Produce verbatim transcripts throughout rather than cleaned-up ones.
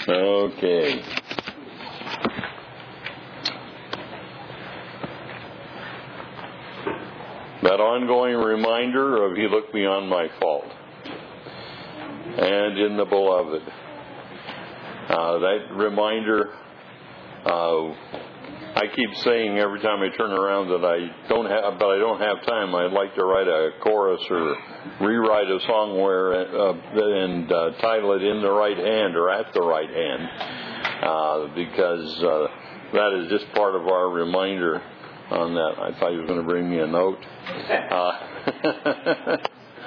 Okay. That ongoing reminder of He looked beyond my fault. And in the Beloved. Uh, that reminder, uh, I keep saying every time I turn around that I don't have, but I don't have time. I'd like to write a chorus or rewrite a song where uh, and uh, title it "In the Right Hand" or "At the Right Hand," uh, because uh, that is just part of our reminder on that. I thought he was going to bring me a note. Uh,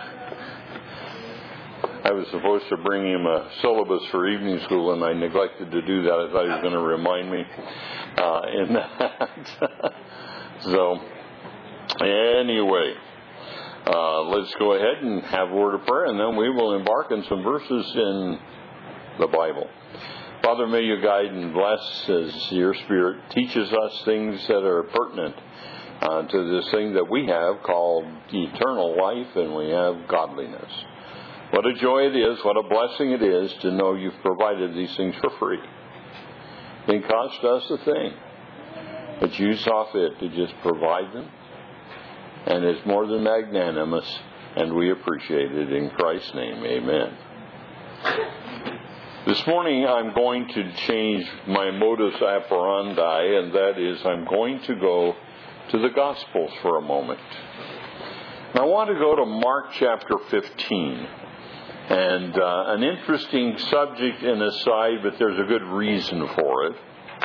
I was supposed to bring him a syllabus for evening school, and I neglected to do that. I thought he was going to remind me uh, in that. So, anyway, uh, let's go ahead and have a word of prayer, and then we will embark on some verses in the Bible. Father, may you guide and bless as your Spirit teaches us things that are pertinent uh, to this thing that we have called eternal life, and we have godliness. What a joy it is, what a blessing it is to know you've provided these things for free. It didn't cost us a thing, but you saw fit to just provide them. And it's more than magnanimous, and we appreciate it in Christ's name. Amen. This morning I'm going to change my modus operandi, and that is I'm going to go to the Gospels for a moment. I want to go to Mark chapter fifteen. And uh, an interesting subject and aside, but there's a good reason for it.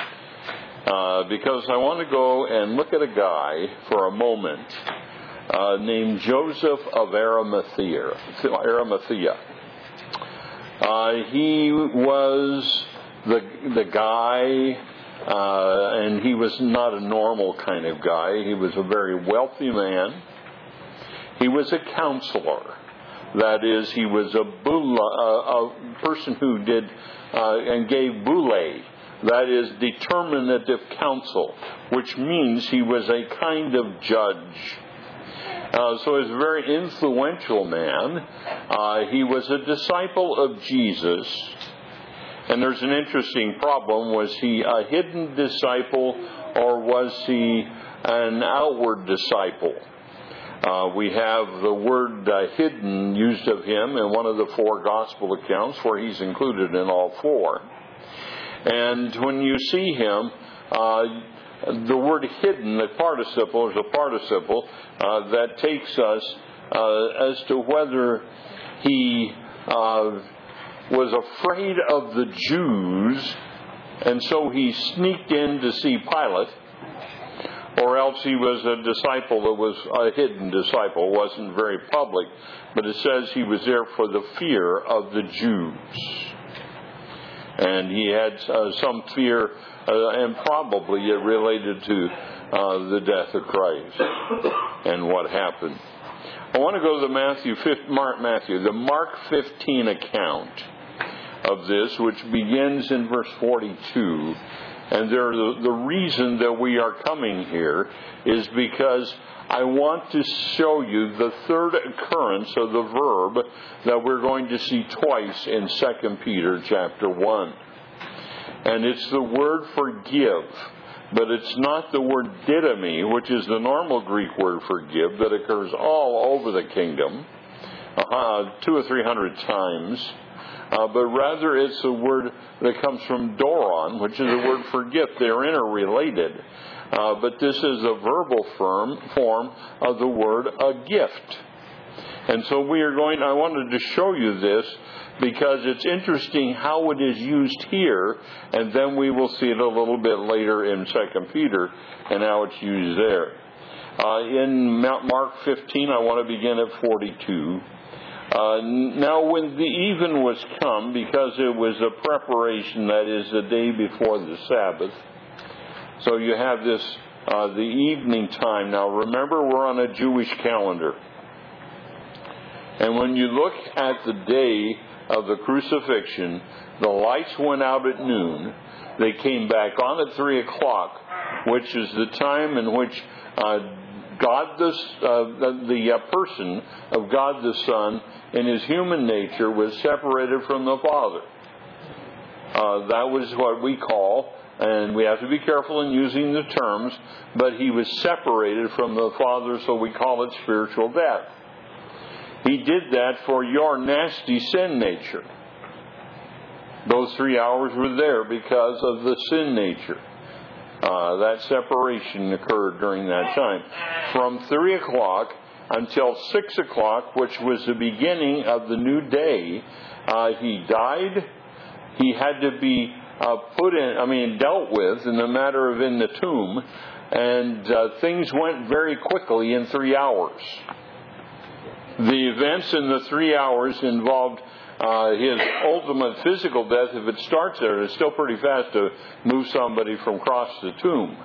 Uh, because I want to go and look at a guy for a moment uh, named Joseph of Arimathea. Arimathea. Uh, he was the the guy, uh, and he was not a normal kind of guy. He was a very wealthy man. He was a counselor. That is, he was a bula, a, a person who did uh, and gave boule. That is, determinative counsel, which means he was a kind of judge. Uh, so he was a very influential man. Uh, he was a disciple of Jesus. And there's an interesting problem. Was he a hidden disciple, or was he an outward disciple? Uh, we have the word uh, hidden used of him in one of the four gospel accounts, where he's included in all four. And when you see him, uh, the word hidden, the participle, is a participle uh, that takes us uh, as to whether he uh, was afraid of the Jews, and so he sneaked in to see Pilate, or else he was a disciple that was a hidden disciple, wasn't very public, but it says he was there for the fear of the Jews. And he had uh, some fear, uh, and probably it related to uh, the death of Christ and what happened. I want to go to the Matthew, Mark, Matthew, the Mark fifteen account of this, which begins in verse forty-two. And there, the, the reason that we are coming here is because I want to show you the third occurrence of the verb that we're going to see twice in Second Peter chapter one. And it's the word forgive, but it's not the word didomi, which is the normal Greek word forgive that occurs all over the kingdom, uh, two or three hundred times. Uh, but rather it's a word that comes from doron, which is a word forgive. They're interrelated. Uh, but this is a verbal form, form of the word a gift. And so we are going, I wanted to show you this because it's interesting how it is used here, and then we will see it a little bit later in Second Peter and how it's used there. Uh, in Mark fifteen, I want to begin at forty-two. Uh, now when the even was come, because it was a preparation, that is the day before the Sabbath, so you have this, uh, the evening time. Now remember, we're on a Jewish calendar. And when you look at the day of the crucifixion, the lights went out at noon. They came back on at three o'clock, which is the time in which uh, God, the, uh, the, the uh, person of God the Son, in his human nature, was separated from the Father. Uh, that was what we call, and we have to be careful in using the terms, but he was separated from the Father, so we call it spiritual death. He did that for your nasty sin nature. Those three hours were there because of the sin nature. Uh, that separation occurred during that time. From three o'clock until six o'clock, which was the beginning of the new day, uh, he died. He had to be uh, put in, I mean, dealt with in the matter of in the tomb. And uh, things went very quickly in three hours. The events in the three hours involved uh, his ultimate physical death. If it starts there, it's still pretty fast to move somebody from across the tomb.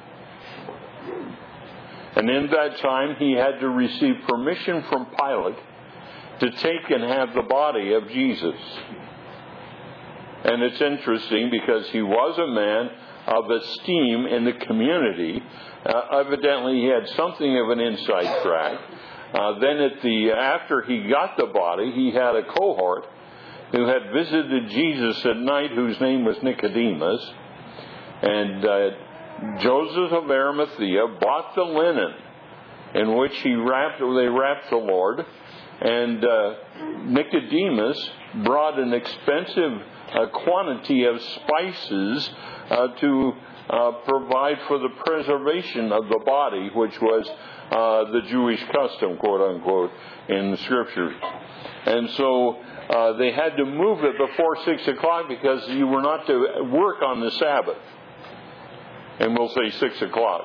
And in that time, he had to receive permission from Pilate to take and have the body of Jesus. And it's interesting because he was a man of esteem in the community. Uh, evidently, he had something of an inside track. Uh, then at the after he got the body, he had a cohort who had visited Jesus at night, whose name was Nicodemus. And uh, Joseph of Arimathea bought the linen in which he wrapped, they wrapped the Lord. And uh, Nicodemus brought an expensive uh, quantity of spices uh, to uh, provide for the preservation of the body, which was uh, the Jewish custom, quote unquote, in the Scriptures. And so uh, they had to move it before six o'clock because you were not to work on the Sabbath. And we'll say six o'clock.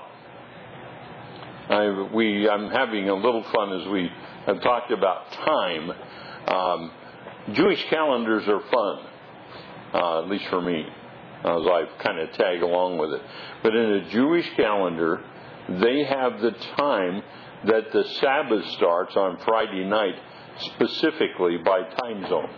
I, we, I'm having a little fun as we have talked about time. Um, Jewish calendars are fun, uh, at least for me, as I kind of tag along with it. But in a Jewish calendar, they have the time that the Sabbath starts on Friday night, specifically by time zone.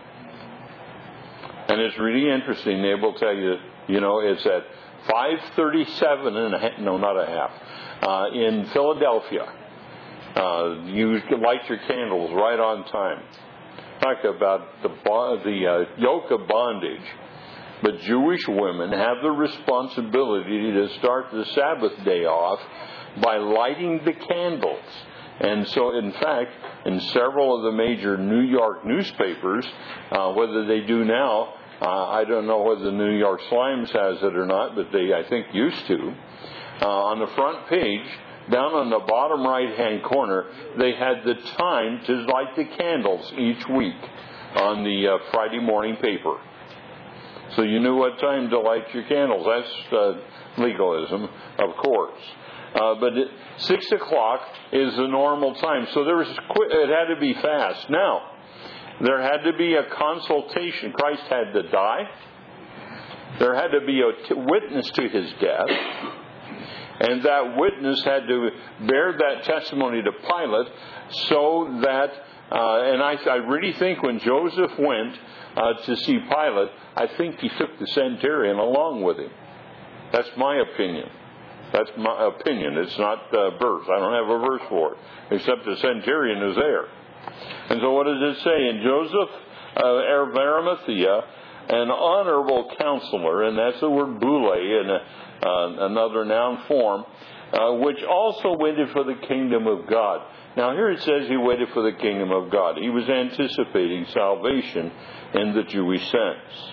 And it's really interesting. They will tell you, you know, it's at five thirty-seven and a half, no, not a half, uh, in Philadelphia. Uh, you light your candles right on time. Talk about the the uh, yoke of bondage. But Jewish women have the responsibility to start the Sabbath day off by lighting the candles. And so, in fact, in several of the major New York newspapers, uh, whether they do now, uh, I don't know whether the New York Slimes has it or not, but they, I think, used to. Uh, on the front page, down on the bottom right-hand corner, they had the time to light the candles each week on the uh, Friday morning paper. So you knew what time to light your candles. That's uh, legalism, of course. Uh, but it, six o'clock is the normal time. So there was it had to be fast. Now, there had to be a consultation. Christ had to die. There had to be a t- witness to his death. And that witness had to bear that testimony to Pilate so that, uh, and I, I really think when Joseph went uh, to see Pilate, I think he took the centurion along with him. That's my opinion. That's my opinion. It's not a verse. I don't have a verse for it, except the centurion is there. And so what does it say? And Joseph uh, of Arimathea, an honorable counselor, and that's the word boule in a, uh, another noun form, uh, which also waited for the kingdom of God. Now here it says he waited for the kingdom of God. He was anticipating salvation in the Jewish sense.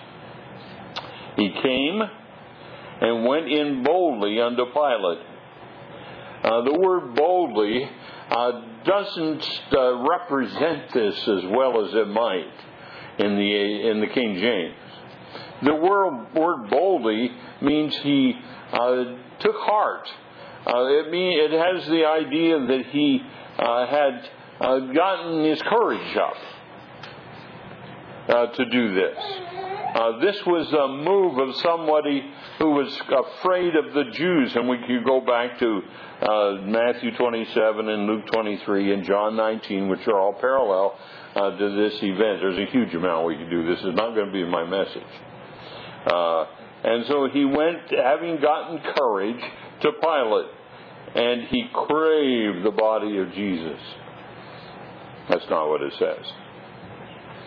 He came and went in boldly unto Pilate. Uh, the word boldly uh, doesn't uh, represent this as well as it might in the in the King James. The word, word boldly means he uh, took heart. Uh, it mean it has the idea that he uh, had uh, gotten his courage up uh, to do this. Uh, this was a move of somebody who was afraid of the Jews, and we could go back to uh, Matthew twenty-seven and Luke twenty-three and John nineteen, which are all parallel uh, to this event. There's a huge amount we could do. This is not going to be my message. Uh, and so he went, having gotten courage, to Pilate, and he craved the body of Jesus. That's not what it says.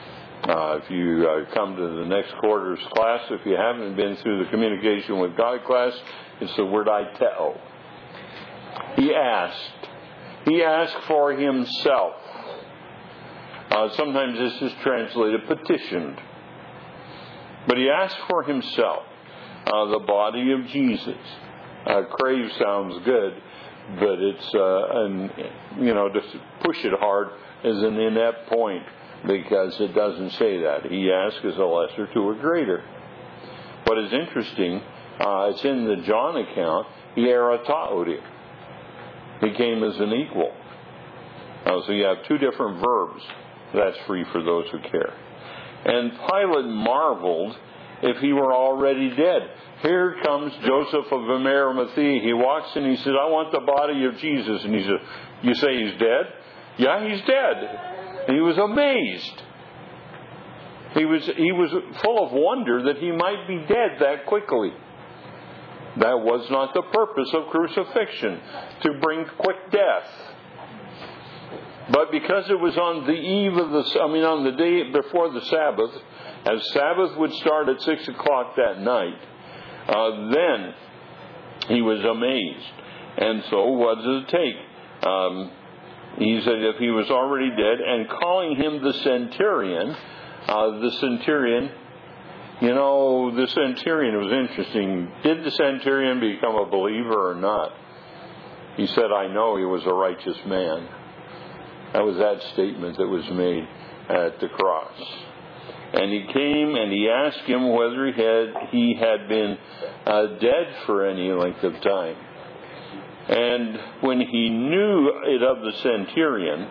Uh, if you uh, come to the next quarter's class, if you haven't been through the communication with God class, it's the word aiteo. He asked. He asked for himself. Uh, sometimes this is translated petitioned. But he asked for himself uh, the body of Jesus. Uh, crave sounds good, but it's, uh, an, you know, to push it hard is an inept point, because it doesn't say that. He asks as a lesser to a greater. What is interesting, uh, it's in the John account, hierataudio. He came as an equal. Uh, so you have two different verbs. That's free for those who care. And Pilate marveled if he were already dead. Here comes Joseph of Arimathea. He walks in and he says, I want the body of Jesus. And he says, you say he's dead? Yeah, he's dead. And he was amazed. He was, he was full of wonder that he might be dead that quickly. That was not the purpose of crucifixion, to bring quick death. But because it was on the eve of the, I mean on the day before the Sabbath, as Sabbath would start at six o'clock that night, uh, then he was amazed. And so what does it take? Um, he said if he was already dead, and calling him the centurion, uh, the centurion, you know, the centurion, it was interesting. Did the centurion become a believer or not? He said, I know he was a righteous man. That was that statement that was made at the cross. And he came and he asked him whether he had, he had been uh, dead for any length of time. And when he knew it of the centurion,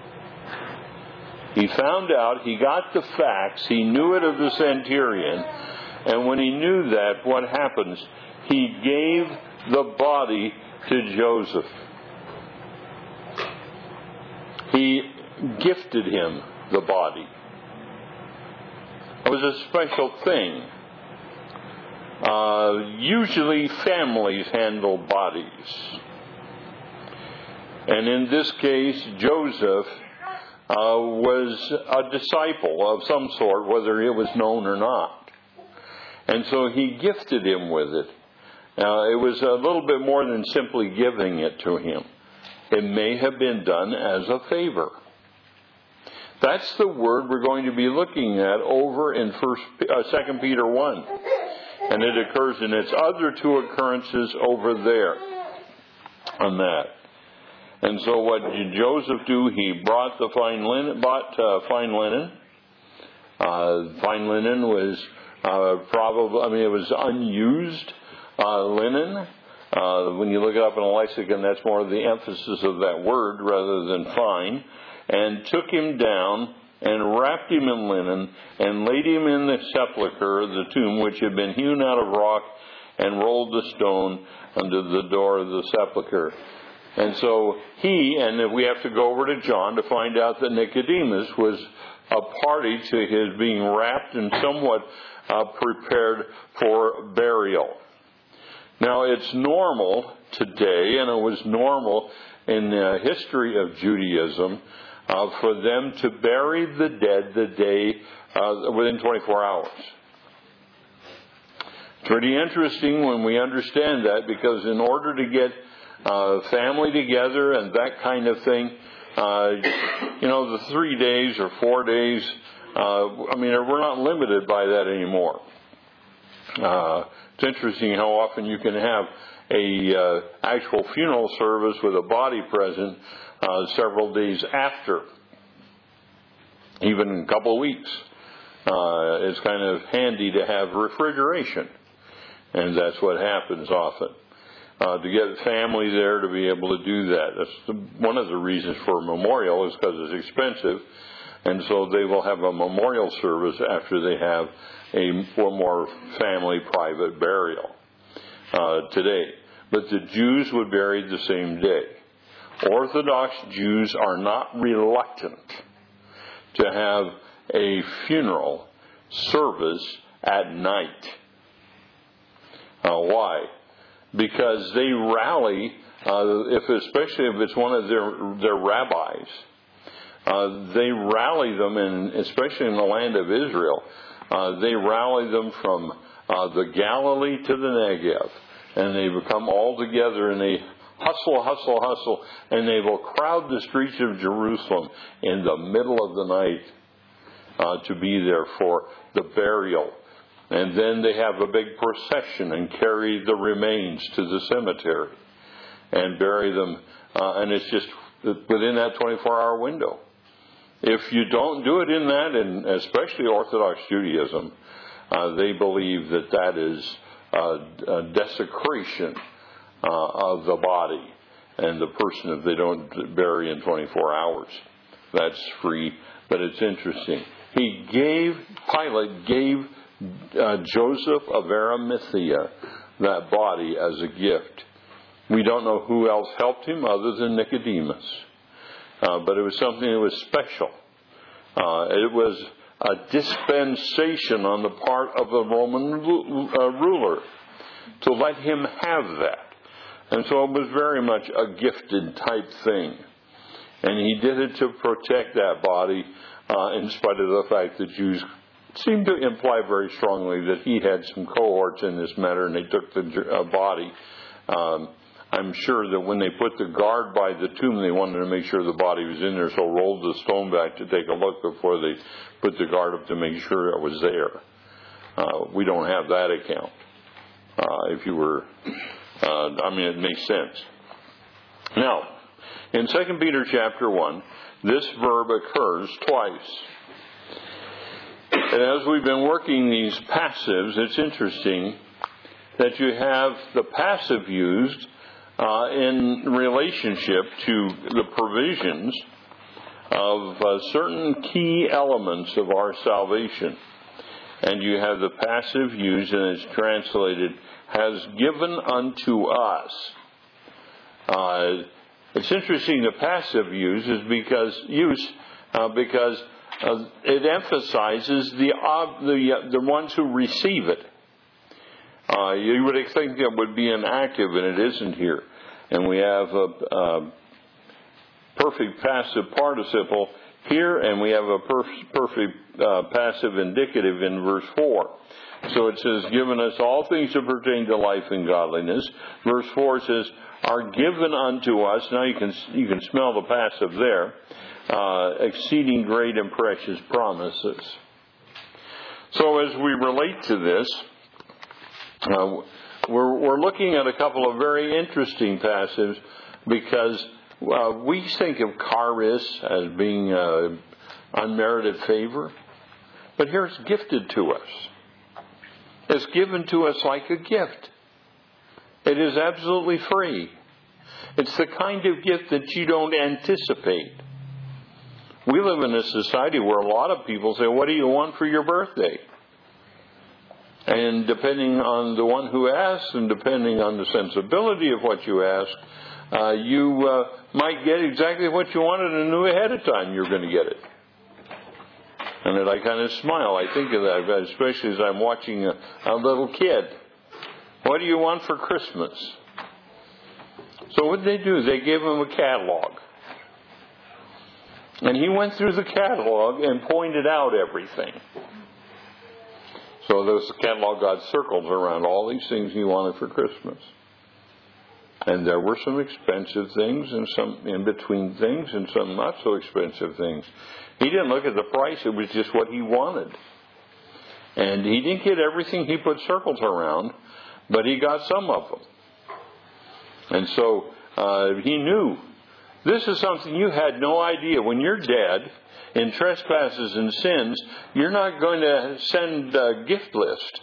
he found out, he got the facts, he knew it of the centurion, and when he knew that, what happens? He gave the body to Joseph. He gifted him the body. It was a special thing. Uh, usually families handle bodies. And in this case, Joseph uh, was a disciple of some sort, whether it was known or not. And so he gifted him with it. Now, it was a little bit more than simply giving it to him. It may have been done as a favor. That's the word we're going to be looking at over in First, uh, Second Peter one. And it occurs in its other two occurrences over there on that. And so what did Joseph do? He brought the fine linen, bought uh, fine linen. Uh, fine linen was uh, probably, I mean, it was unused uh, linen. Uh, when you look it up in a lexicon, that's more the emphasis of that word rather than fine. And took him down and wrapped him in linen and laid him in the sepulchre, the tomb, which had been hewn out of rock, and rolled the stone under the door of the sepulchre. And so he, and we have to go over to John to find out that Nicodemus was a party to his being wrapped and somewhat uh, prepared for burial. Now, it's normal today, and it was normal in the history of Judaism, uh, for them to bury the dead the day uh, within twenty-four hours. It's pretty interesting when we understand that, because in order to get uh, family together and that kind of thing, uh, you know, the three days or four days, uh, I mean, we're not limited by that anymore. Uh, it's interesting how often you can have a uh, actual funeral service with a body present uh, several days after, even a couple of weeks. Uh, it's kind of handy to have refrigeration, and that's what happens often. Uh, to get family there to be able to do that. That's the, one of the reasons for a memorial is because it's expensive, and so they will have a memorial service after they have a more family private burial uh, today. But the Jews would bury the same day. Orthodox Jews are not reluctant to have a funeral service at night. Uh, why? Because they rally, uh, if especially if it's one of their their rabbis, uh, they rally them, in, especially in the land of Israel, uh, they rally them from uh, the Galilee to the Negev. And they become all together and they hustle, hustle, hustle, and they will crowd the streets of Jerusalem in the middle of the night uh, to be there for the burial. And then they have a big procession and carry the remains to the cemetery and bury them. Uh, and it's just within that twenty-four hour window. If you don't do it in that, and especially Orthodox Judaism, uh, they believe that that is uh, a desecration uh, of the body and the person if they don't bury in twenty-four hours. That's free, but it's interesting. He gave, Pilate gave uh, Joseph of Arimathea that body as a gift. We don't know who else helped him other than Nicodemus. Uh, but it was something that was special. Uh, it was a dispensation on the part of the Roman uh, ruler to let him have that. And so it was very much a gifted type thing. And he did it to protect that body, uh, in spite of the fact that Jews seemed to imply very strongly that he had some cohorts in this matter, and they took the uh, body. Um, I'm sure that when they put the guard by the tomb, they wanted to make sure the body was in there, so rolled the stone back to take a look before they put the guard up to make sure it was there. Uh, we don't have that account. Uh, if you were, uh, I mean, it makes sense. Now, in Second Peter chapter one, this verb occurs twice. And as we've been working these passives, it's interesting that you have the passive used Uh, in relationship to the provisions of uh, certain key elements of our salvation. And you have the passive used, and it's translated, has given unto us. Uh, it's interesting the passive use is because use uh, because uh, it emphasizes the, uh, the, uh, the ones who receive it. Uh, you would think it would be an active, and it isn't here. And we have a, a perfect passive participle here, and we have a perf- perfect uh, passive indicative in verse four. So it says, given us all things that pertain to life and godliness. Verse four says, are given unto us. Now you can you can smell the passive there. Uh, exceeding great and precious promises. So as we relate to this, Uh, we're, we're looking at a couple of very interesting passages because uh, we think of charis as being uh, unmerited favor, but here it's gifted to us. It's given to us like a gift. It is absolutely free. It's the kind of gift that you don't anticipate. We live in a society where a lot of people say, what do you want for your birthday? And depending on the one who asks and depending on the sensibility of what you ask, uh, you uh, might get exactly what you wanted and knew ahead of time you're going to get it. And then I kind of smile. I think of that, especially as I'm watching a, a little kid. What do you want for Christmas? So what did they do? They gave him a catalog. And he went through the catalog and pointed out everything. So this catalog got circles around all these things he wanted for Christmas. And there were some expensive things and some in-between things and some not so expensive things. He didn't look at the price. It was just what he wanted. And he didn't get everything he put circles around, but he got some of them. And so uh, he knew. This is something you had no idea. When you're dead, in trespasses and sins, you're not going to send a gift list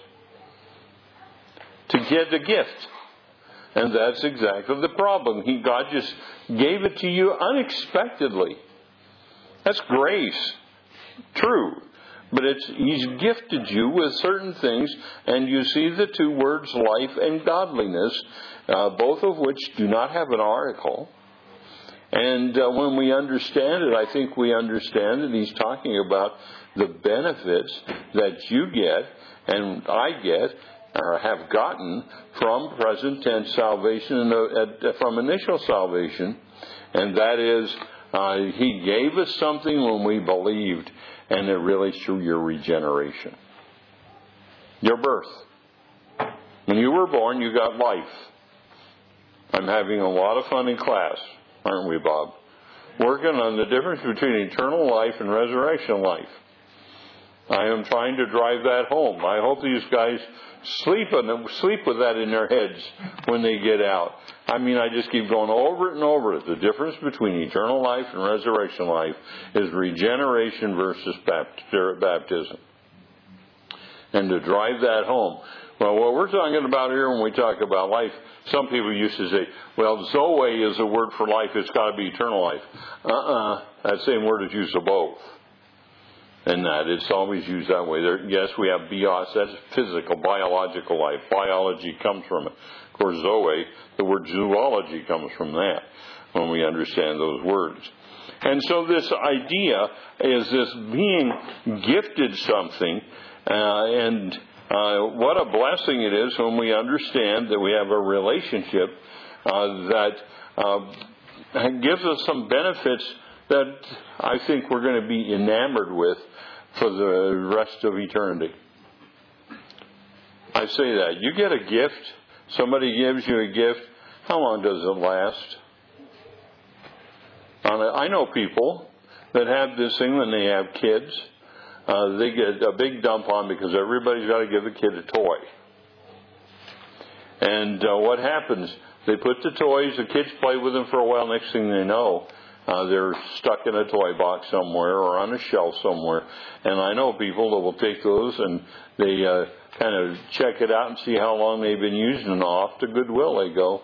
to get a gift. And that's exactly the problem. He, God just gave it to you unexpectedly. That's grace. True. But it's He's gifted you with certain things, and you see the two words life and godliness, uh, both of which do not have an article. And uh, when we understand it, I think we understand that he's talking about the benefits that you get and I get or have gotten from present tense salvation and uh, from initial salvation. And that is Uh, he gave us something when we believed, and it relates to your regeneration. Your birth. When you were born, you got life. I'm having a lot of fun in class, aren't we, Bob? Working on the difference between eternal life and resurrection life. I am trying to drive that home. I hope these guys sleep on, sleep with that in their heads when they get out. I mean, I just keep going over it and over it. The difference between eternal life and resurrection life is regeneration versus baptism. And to drive that home. Well, what we're talking about here when we talk about life, some people used to say, well, Zoe is a word for life. It's got to be eternal life. Uh-uh. That same word is used of both. And that it's always used that way. There, yes, we have bios, that's physical, biological life. Biology comes from it. Of course, Zoe, the word zoology comes from that when we understand those words. And so this idea is this being gifted something, uh, and uh, what a blessing it is when we understand that we have a relationship uh, that uh, gives us some benefits that I think we're going to be enamored with for the rest of eternity. I say that. You get a gift, somebody gives you a gift, how long does it last? I know people that have this thing when they have kids. Uh, they get a big dump on because everybody's got to give a kid a toy. And uh, what happens? They put the toys, the kids play with them for a while, next thing they know, Uh, they're stuck in a toy box somewhere or on a shelf somewhere. And I know people that will take those and they uh, kind of check it out and see how long they've been using it. Off to Goodwill they go.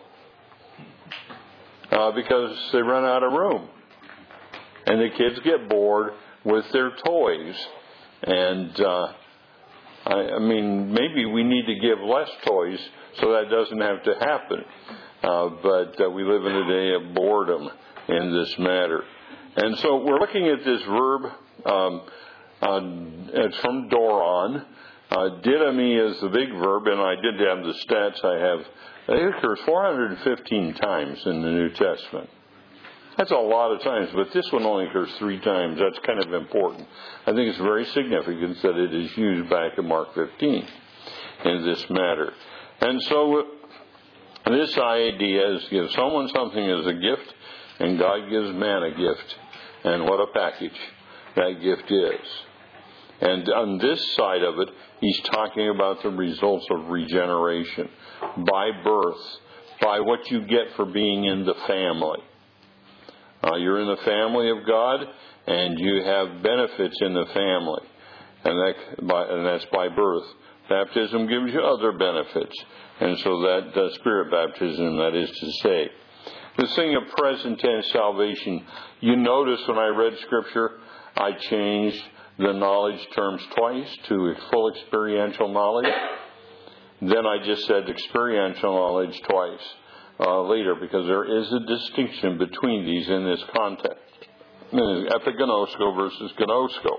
Uh, because they run out of room. And the kids get bored with their toys. And, uh, I, I mean, maybe we need to give less toys so that doesn't have to happen. Uh, but uh, we live in a day of boredom in this matter. And so we're looking at this verb. Um, uh, it's from doron. Uh, didomi is the big verb, and I did have the stats I have. It occurs four hundred fifteen times in the New Testament. That's a lot of times, but this one only occurs three times. That's kind of important. I think it's very significant that it is used back in Mark fifteen in this matter. And so this idea is give someone something as a gift, and God gives man a gift. And what a package that gift is. And on this side of it, he's talking about the results of regeneration. By birth, by what you get for being in the family. Uh, you're in the family of God, and you have benefits in the family. And, that, by, and that's by birth. Baptism gives you other benefits. And so that, that spirit baptism, that is to say. This thing of present tense salvation, you notice when I read Scripture, I changed the knowledge terms twice to full experiential knowledge. Then I just said experiential knowledge twice uh, later, because there is a distinction between these in this context. Epigenosko versus gnosko.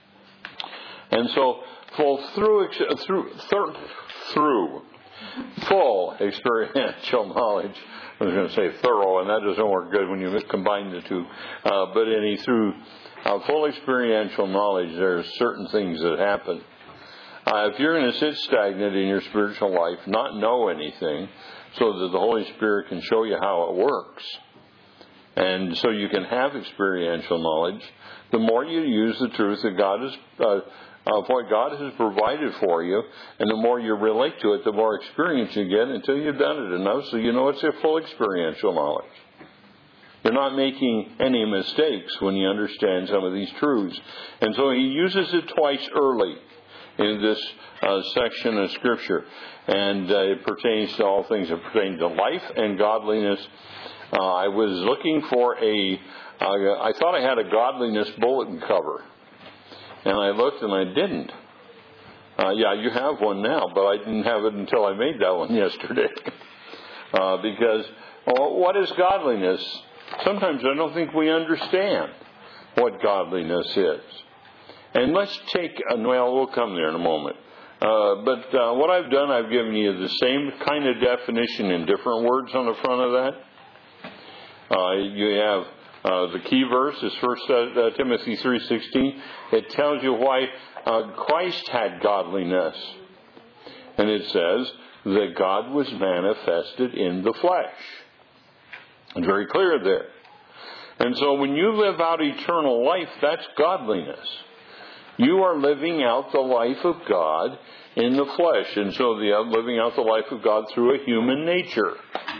And so, full through, through, through, through full experiential knowledge. I was going to say thorough, and that doesn't work good when you combine the two. Uh, but any through uh, full experiential knowledge, there are certain things that happen. Uh, if you're going to sit stagnant in your spiritual life, not know anything, so that the Holy Spirit can show you how it works, and so you can have experiential knowledge, the more you use the truth that God has, uh, of what God has provided for you, and the more you relate to it, the more experience you get until you've done it enough so you know it's a full experiential knowledge. You're not making any mistakes when you understand some of these truths. And so he uses it twice early in this uh, section of Scripture. And uh, it pertains to all things that pertain to life and godliness. Uh, I was looking for a, uh, I thought I had a godliness bulletin cover. And I looked and I didn't. Uh, yeah, you have one now, but I didn't have it until I made that one yesterday. uh, because, well, what is godliness? Sometimes I don't think we understand what godliness is. And let's take, well, we'll come there in a moment. Uh, but uh, what I've done, I've given you the same kind of definition in different words on the front of that. Uh, you have Uh, the key verse is First Timothy three sixteen. It tells you why uh, Christ had godliness. And it says that God was manifested in the flesh. It's very clear there. And so when you live out eternal life, that's godliness. You are living out the life of God in the flesh. And so the uh, living out the life of God through a human nature.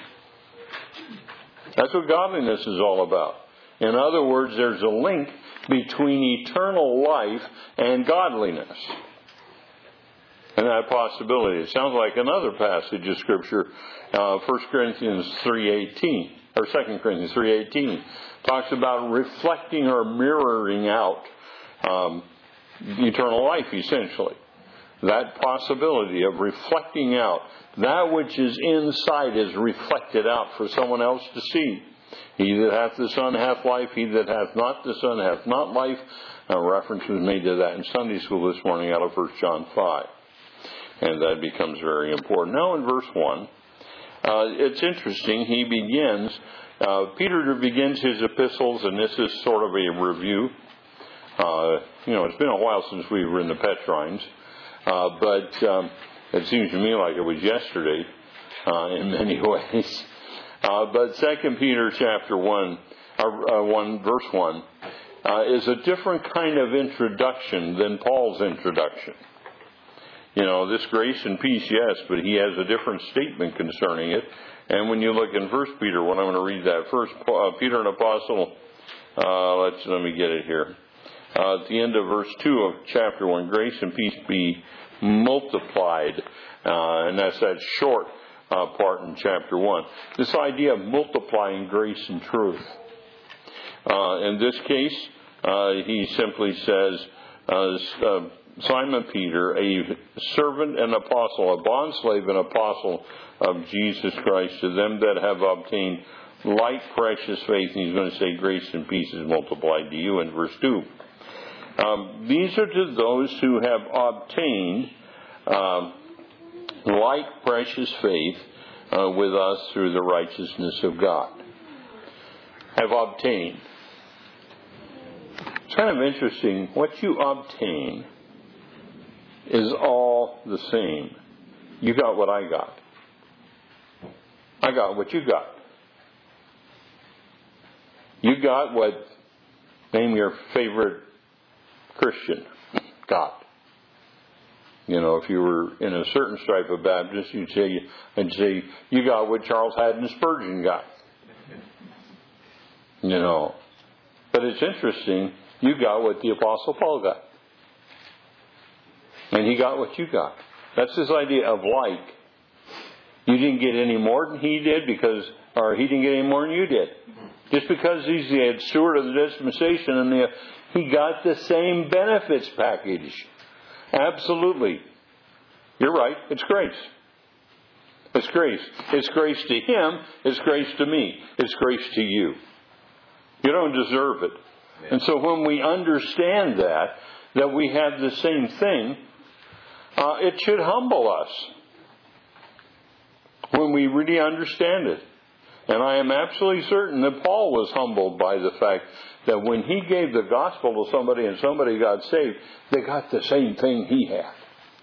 That's what godliness is all about. In other words, there's a link between eternal life and godliness. And that possibility. It sounds like another passage of Scripture, uh, First Corinthians three eighteen, or Second Corinthians three eighteen, talks about reflecting or mirroring out um, eternal life, essentially. That possibility of reflecting out. That which is inside is reflected out for someone else to see. He that hath the Son hath life. He that hath not the Son hath not life. A reference was made to that in Sunday school this morning out of First John five. And that becomes very important. Now in verse one, uh, it's interesting. He begins, uh, Peter begins his epistles, and this is sort of a review. Uh, you know, it's been a while since we were in the Petrines. Uh, but um, it seems to me like it was yesterday uh, in many ways. Uh, but Second Peter chapter one, uh, uh, one verse one, uh, is a different kind of introduction than Paul's introduction. You know, this grace and peace, yes, but he has a different statement concerning it. And when you look in First Peter, when I'm going to read that first, uh, Peter an apostle. Uh, let's let me get it here. Uh, at the end of verse two of chapter one, grace and peace be multiplied, uh, and that's that short uh, part in chapter one. This idea of multiplying grace and truth. Uh, in this case, uh, he simply says, uh, uh, Simon Peter, a servant and apostle, a bondslave and apostle of Jesus Christ, to them that have obtained like precious faith. And he's going to say grace and peace is multiplied to you in verse two. Um, these are to those who have obtained um, like precious faith uh, with us through the righteousness of God. Have obtained. It's kind of interesting. What you obtain is all the same. You got what I got. I got what you got. You got what, name your favorite Christian got. You know, if you were in a certain stripe of Baptist, you'd say, I'd say, you got what Charles Haddon Spurgeon got. You know. But it's interesting, you got what the Apostle Paul got. And he got what you got. That's this idea of like. You didn't get any more than he did because, or he didn't get any more than you did. Just because he's the steward of the dispensation and the, he got the same benefits package. Absolutely. You're right. It's grace. It's grace. It's grace to him. It's grace to me. It's grace to you. You don't deserve it. Yeah. And so when we understand that, that we have the same thing, uh, it should humble us. When we really understand it. And I am absolutely certain that Paul was humbled by the fact that when he gave the gospel to somebody and somebody got saved, they got the same thing he had.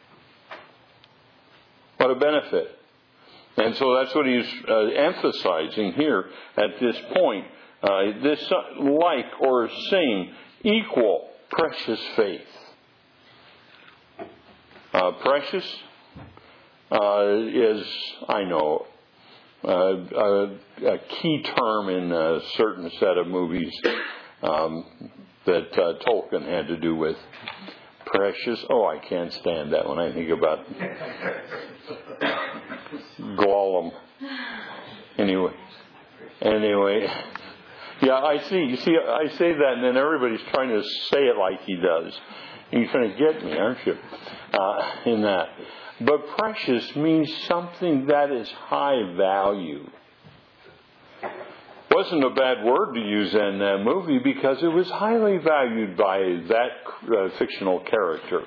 What a benefit. And so that's what he's uh, emphasizing here at this point. Uh, this like or same, equal, precious faith. Uh, precious uh, is, I know, Uh, a, a key term in a certain set of movies um, that uh, Tolkien had to do with. Precious. Oh, I can't stand that when I think about Gollum. Anyway, anyway, yeah, I see. You see, I say that, and then everybody's trying to say it like he does. You're trying to get me, aren't you? Uh, in that. But precious means something that is high value. Wasn't a bad word to use in that movie because it was highly valued by that uh, fictional character.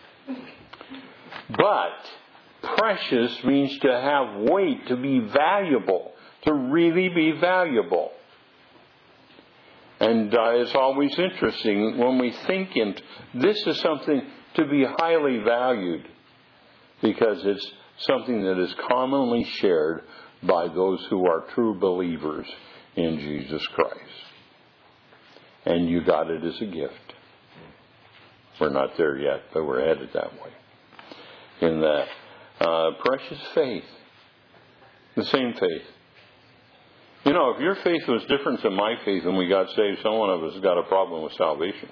But precious means to have weight, to be valuable, to really be valuable. And uh, it's always interesting when we think in, this is something to be highly valued because it's something that is commonly shared by those who are true believers in Jesus Christ. And you got it as a gift. We're not there yet, but we're headed that way. In that uh, precious faith, the same faith. You know, if your faith was different than my faith when we got saved, some one of us has got a problem with salvation.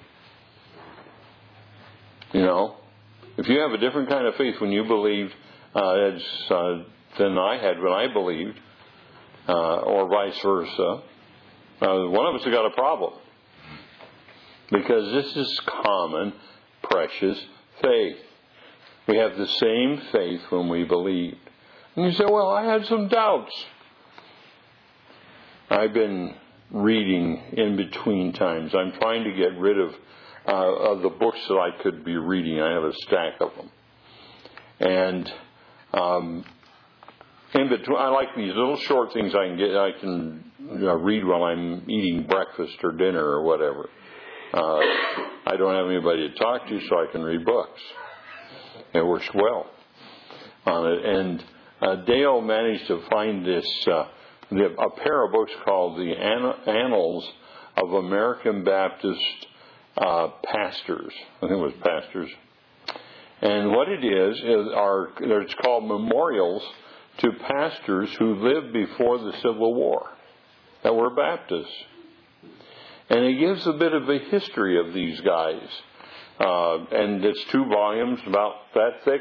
You know, if you have a different kind of faith when you believed uh, as, uh, than I had when I believed, uh, or vice versa, uh, one of us has got a problem. Because this is common, precious faith. We have the same faith when we believed. And you say, well, I had some doubts. I've been reading in between times. I'm trying to get rid of, uh, of the books that I could be reading. I have a stack of them. And um, in between, I like these little short things I can get. I can you know, read while I'm eating breakfast or dinner or whatever. Uh, I don't have anybody to talk to, so I can read books. It works well on it. And uh, Dale managed to find this, uh, the, a pair of books called the Annals of American Baptist uh, Pastors. I think it was pastors. And what it is, is are, it's called memorials to pastors who lived before the Civil War that were Baptists. And it gives a bit of a history of these guys. Uh, and it's two volumes, about that thick.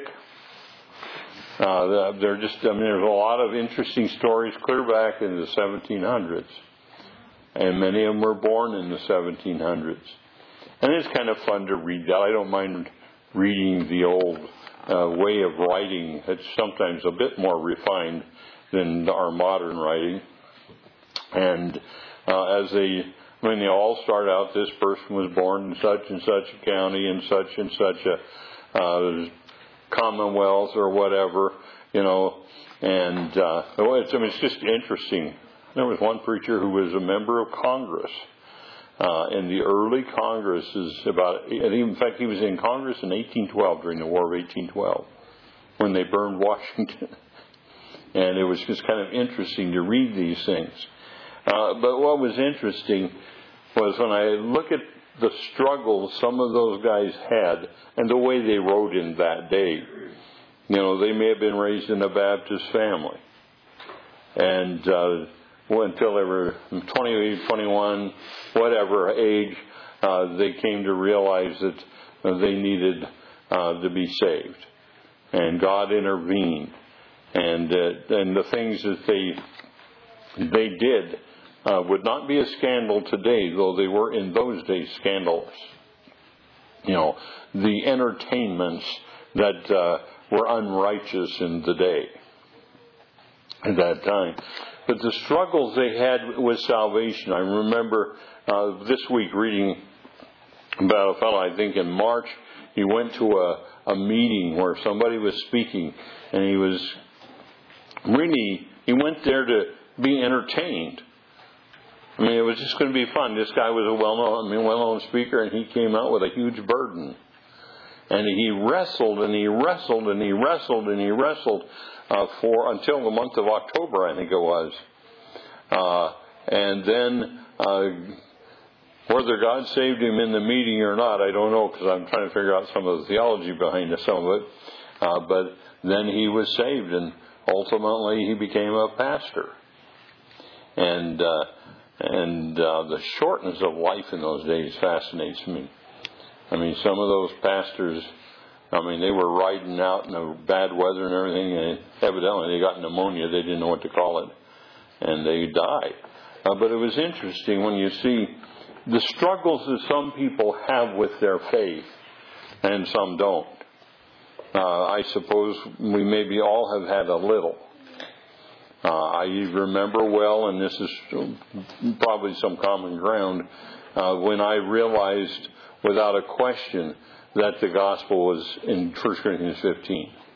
Uh, they're just, I mean, there's a lot of interesting stories clear back in the seventeen hundreds. And many of them were born in the seventeen hundreds. And it's kind of fun to read that. I don't mind reading the old uh, way of writing. It's sometimes a bit more refined than our modern writing. And uh, as they, when they all start out, this person was born in such and such a county in such and such a uh, commonwealth or whatever, you know. And uh, it's, I mean, it's just interesting. There was one preacher who was a member of Congress. Uh, in the early Congresses, about, and in fact, he was in Congress in eighteen twelve during the War of eighteen twelve, when they burned Washington. And it was just kind of interesting to read these things. Uh, but what was interesting was when I look at the struggles some of those guys had and the way they wrote in that day. You know, they may have been raised in a Baptist family. And uh, well, until they were twenty, twenty-one, whatever age, uh, they came to realize that uh, they needed uh, to be saved. And God intervened. And uh, and the things that they they did uh, would not be a scandal today, though they were in those days scandalous. You know, the entertainments that uh, were unrighteous in the day at that time. But the struggles they had with salvation, I remember uh, this week reading about a fellow, I think in March, he went to a, a meeting where somebody was speaking, and he was really, he went there to be entertained. I mean, it was just going to be fun. This guy was a well-known, I mean, well-known speaker, and he came out with a huge burden. And he wrestled and he wrestled and he wrestled and he wrestled uh, for until the month of October, I think it was. Uh, and then uh, whether God saved him in the meeting or not, I don't know, because I'm trying to figure out some of the theology behind some of it. Uh, but then he was saved, and ultimately he became a pastor. And uh, and uh, the shortness of life in those days fascinates me. I mean, some of those pastors, I mean, they were riding out in the bad weather and everything, and evidently they got pneumonia. They didn't know what to call it, and they died. Uh, but it was interesting when you see the struggles that some people have with their faith, and some don't. Uh, I suppose we maybe all have had a little. Uh, I remember well, and this is probably some common ground, uh, when I realized without a question that the gospel was in First Corinthians fifteen.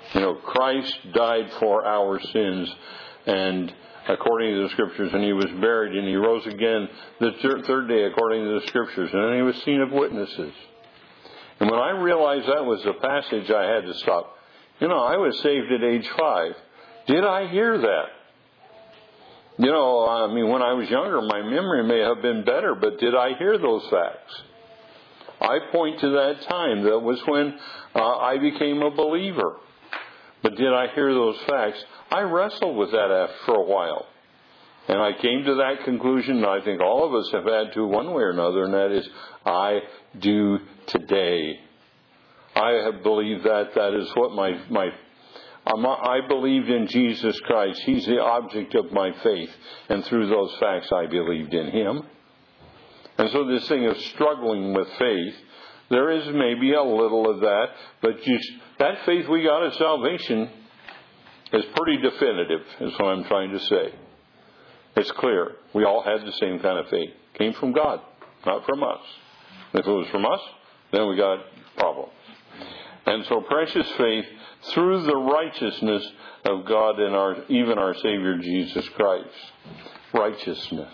You know, Christ died for our sins, and according to the Scriptures, and He was buried, and He rose again the thir- third day according to the Scriptures, and then He was seen of witnesses. And when I realized that was the passage, I had to stop. You know, I was saved at age five. Did I hear that? You know, I mean, when I was younger, my memory may have been better, but did I hear those facts? I point to that time. That was when uh, I became a believer. But did I hear those facts? I wrestled with that after for a while. And I came to that conclusion, and I think all of us have had to one way or another, and that is, I do today. I have believed that that is what my, my I believed in Jesus Christ. He's the object of my faith. And through those facts, I believed in Him. And so this thing of struggling with faith, there is maybe a little of that, but just, that faith we got at salvation is pretty definitive, is what I'm trying to say. It's clear. We all had the same kind of faith. It came from God, not from us. If it was from us, then we got problems. And so precious faith through the righteousness of God and our even our Savior Jesus Christ. Righteousness.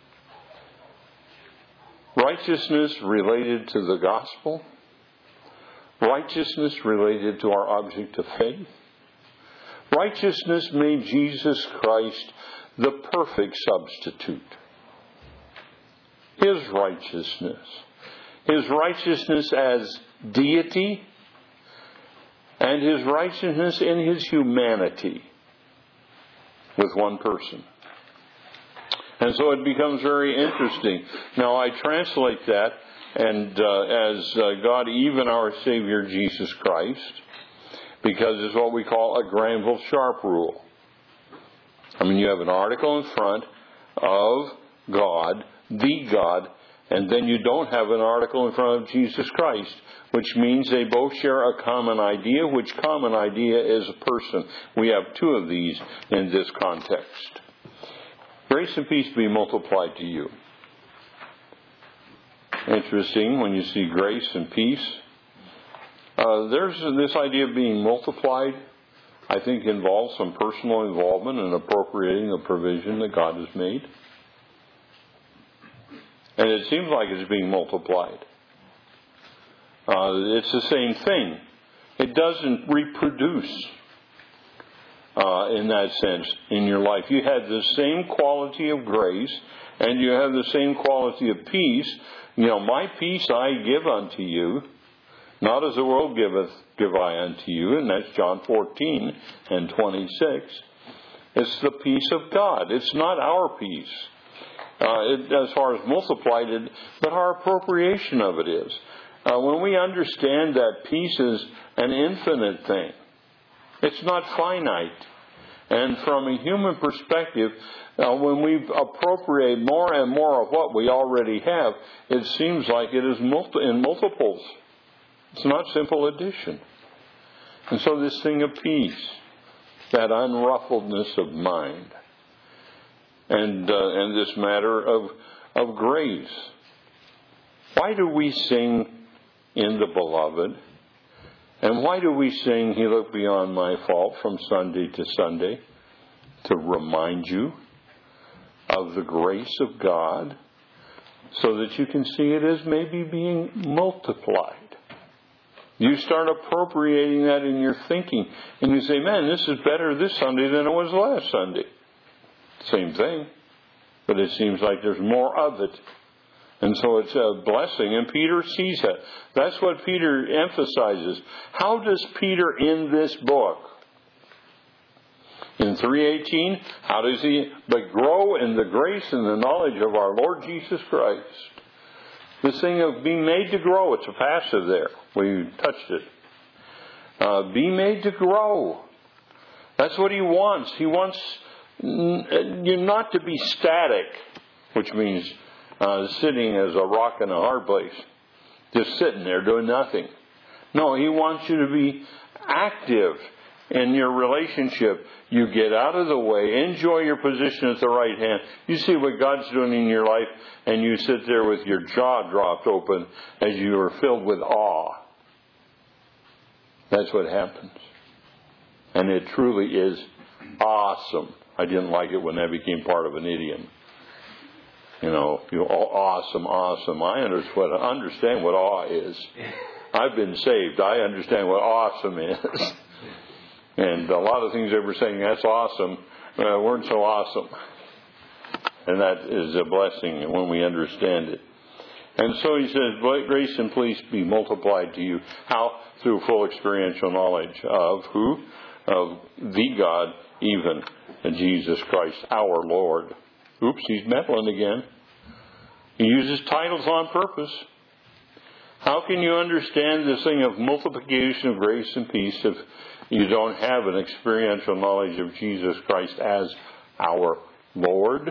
Righteousness related to the gospel. Righteousness related to our object of faith. Righteousness made Jesus Christ the perfect substitute. His righteousness. His righteousness as deity and His righteousness in His humanity with one person. And so it becomes very interesting. Now I translate that and uh, as uh, God, even our Savior Jesus Christ, because it's what we call a Granville-Sharp rule. I mean, you have an article in front of God, the God, and then you don't have an article in front of Jesus Christ, which means they both share a common idea, which common idea is a person. We have two of these in this context. Grace and peace be multiplied to you. Interesting when you see grace and peace. Uh, there's this idea of being multiplied, I think, involves some personal involvement in appropriating the provision that God has made. And it seems like it's being multiplied. Uh, it's the same thing. It doesn't reproduce uh, in that sense in your life. You have the same quality of grace and you have the same quality of peace. You know, my peace I give unto you, not as the world giveth, give I unto you. And that's John fourteen and twenty-six. It's the peace of God. It's not our peace. Uh, it, as far as multiplied, it, but our appropriation of it is. Uh, when we understand that peace is an infinite thing, it's not finite. And from a human perspective, uh, when we appropriate more and more of what we already have, it seems like it is multi- in multiples. It's not simple addition. And so this thing of peace, that unruffledness of mind, and uh, and this matter of of grace. Why do we sing in the Beloved? And why do we sing He Looked Beyond My Fault from Sunday to Sunday? To remind you of the grace of God, so that you can see it as maybe being multiplied. You start appropriating that in your thinking, and you say, man, this is better this Sunday than it was last Sunday. Same thing, but it seems like there's more of it. And so it's a blessing, and Peter sees that. That's what Peter emphasizes. How does Peter in this book, in three eighteen, how does he, but grow in the grace and the knowledge of our Lord Jesus Christ? This thing of being made to grow, it's a passive there. We touched it. Uh, be made to grow. That's what he wants. He wants you not to be static, which means uh, sitting as a rock in a hard place, just sitting there doing nothing. No, he wants you to be active in your relationship. You get out of the way, enjoy your position at the right hand. You see what God's doing in your life, and you sit there with your jaw dropped open as you are filled with awe. That's what happens. And it truly is awesome. I didn't like it when that became part of an idiom. You know, you know, awesome, awesome. I understand what awe is. I've been saved. I understand what awesome is. And a lot of things they were saying, that's awesome, uh, weren't so awesome. And that is a blessing when we understand it. And so he says, grace and peace be multiplied to you. How? Through full experiential knowledge of who? Of the God, even Jesus Christ, our Lord. Oops, he's meddling again. He uses titles on purpose. How can you understand this thing of multiplication of grace and peace if you don't have an experiential knowledge of Jesus Christ as our Lord?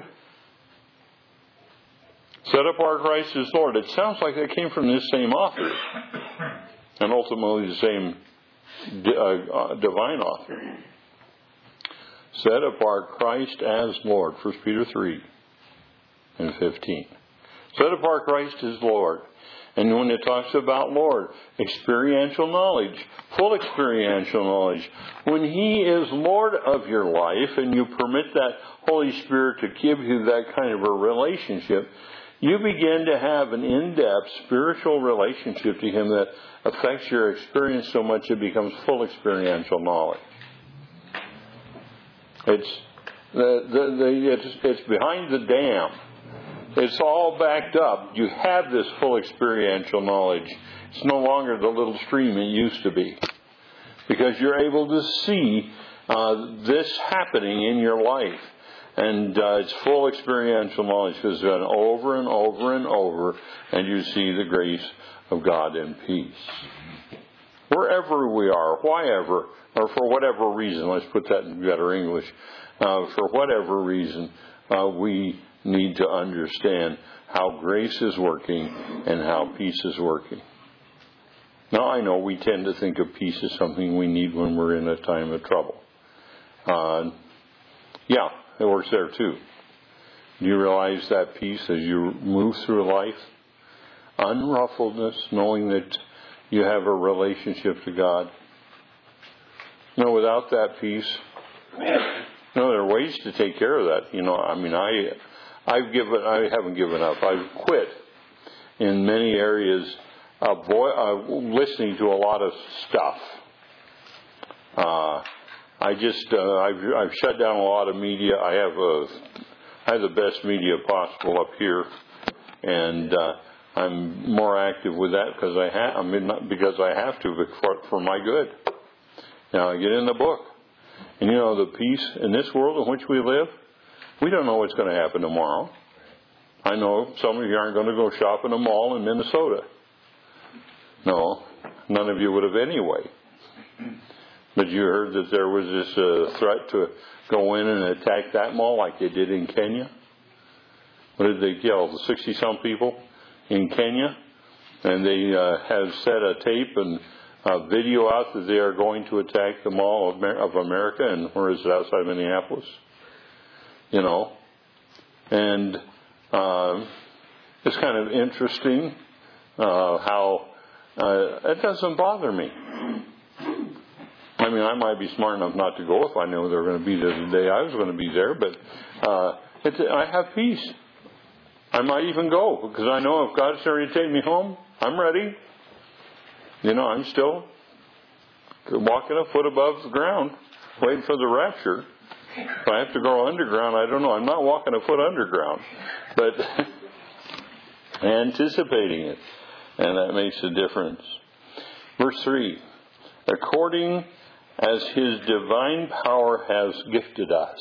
Set apart Christ as Lord. It sounds like that came from this same author. And ultimately the same uh, divine author. Set apart Christ as Lord. First Peter three and fifteen. Set apart Christ as Lord. And when it talks about Lord, experiential knowledge, full experiential knowledge. When He is Lord of your life and you permit that Holy Spirit to give you that kind of a relationship, you begin to have an in-depth spiritual relationship to Him that affects your experience so much it becomes full experiential knowledge. It's the, the, the it's, it's behind the dam. It's all backed up. You have this full experiential knowledge. It's no longer the little stream it used to be. Because you're able to see uh, this happening in your life. And uh, it's full experiential knowledge because it's done over and over and over. And you see the grace of God in peace. Wherever we are, whyever, or for whatever reason, let's put that in better English. Uh, for whatever reason, uh, we need to understand how grace is working and how peace is working. Now, I know we tend to think of peace as something we need when we're in a time of trouble. Uh, yeah, it works there too. Do you realize that peace as you move through life? Unruffledness, knowing that you have a relationship to God. You know, without that peace, you know, there are ways to take care of that. You know, I mean, I... I've given. I haven't given up. I've quit in many areas, avoid, uh, listening to a lot of stuff. Uh, I just. Uh, I've, I've shut down a lot of media. I have a. I have the best media possible up here, and uh, I'm more active with that because I have. I mean, not because I have to, but for, for my good. Now I get in the book, and you know the peace in this world in which we live. We don't know what's going to happen tomorrow. I know some of you aren't going to go shop in a mall in Minnesota. No, none of you would have anyway. But you heard that there was this uh, threat to go in and attack that mall like they did in Kenya. What did they kill? sixty-some people in Kenya? And they uh, have set a tape and a video out that they are going to attack the Mall of America. And where is it? Outside Minneapolis. You know, and uh, it's kind of interesting uh, how uh, it doesn't bother me. I mean, I might be smart enough not to go if I knew they were going to be there the day I was going to be there, but uh, it's, I have peace. I might even go because I know if God's ready to take me home, I'm ready. You know, I'm still walking a foot above the ground, waiting for the rapture. If I have to go underground, I don't know. I'm not walking a foot underground, but anticipating it. And that makes a difference. Verse three. According as His divine power has gifted us.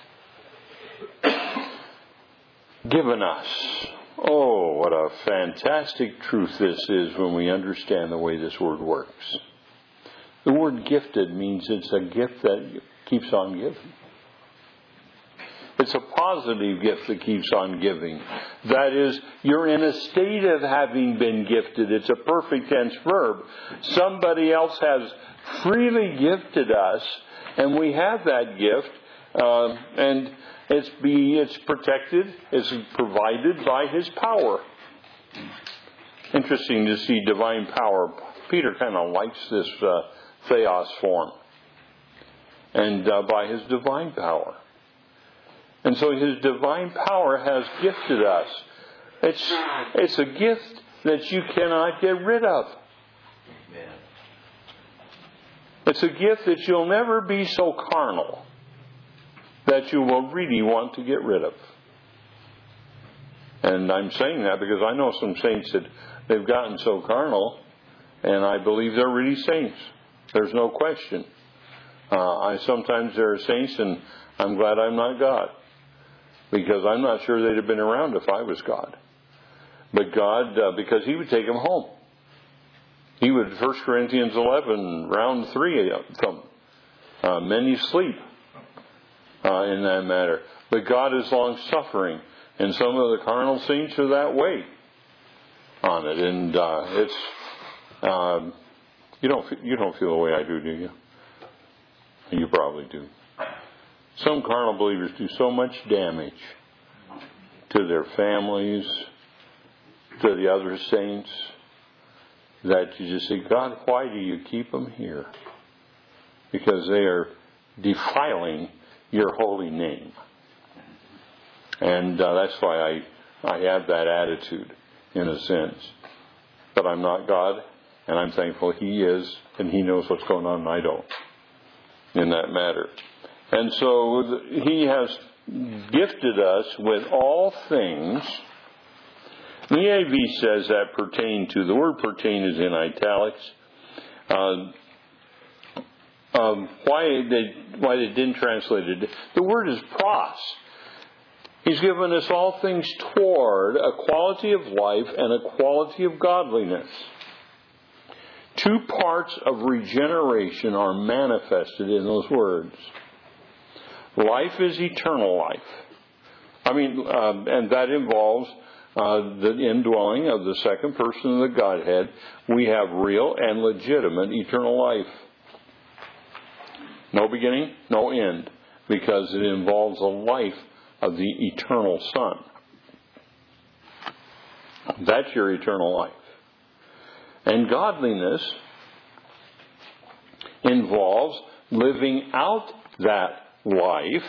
Given us. Oh, what a fantastic truth this is when we understand the way this word works. The word gifted means it's a gift that keeps on giving. It's a positive gift that keeps on giving. That is, you're in a state of having been gifted. It's a perfect tense verb. Somebody else has freely gifted us, and we have that gift, uh, and it's be it's protected, it's provided by His power. Interesting to see divine power. Peter kind of likes this uh, theos form. and uh, by His divine power. And so His divine power has gifted us. It's, it's a gift that you cannot get rid of. Amen. It's a gift that you'll never be so carnal that you will really want to get rid of. And I'm saying that because I know some saints that they've gotten so carnal, and I believe they're really saints. There's no question. Uh, I sometimes there are saints, and I'm glad I'm not God, because I'm not sure they'd have been around if I was God. But God, uh, because He would take them home. He would, First Corinthians eleven, round three of them. Uh, many sleep uh, in that matter. But God is long-suffering. And some of the carnal saints are that way on it. And uh, it's, um, you don't, you don't feel the way I do, do you? You probably do. Some carnal believers do so much damage to their families, to the other saints, that you just say, God, why do you keep them here? Because they are defiling your holy name. And uh, that's why I, I have that attitude, in a sense. But I'm not God, and I'm thankful He is, and He knows what's going on, and I don't, in that matter. And so He has gifted us with all things. The E A V says that pertain to, the word pertain is in italics. Uh, um, why they why they didn't translate it? The word is pros. He's given us all things toward a quality of life and a quality of godliness. Two parts of regeneration are manifested in those words. Life is eternal life. I mean, uh, and that involves uh, the indwelling of the second person of the Godhead. We have real and legitimate eternal life. No beginning, no end, because it involves a life of the eternal Son. That's your eternal life. And godliness involves living out that life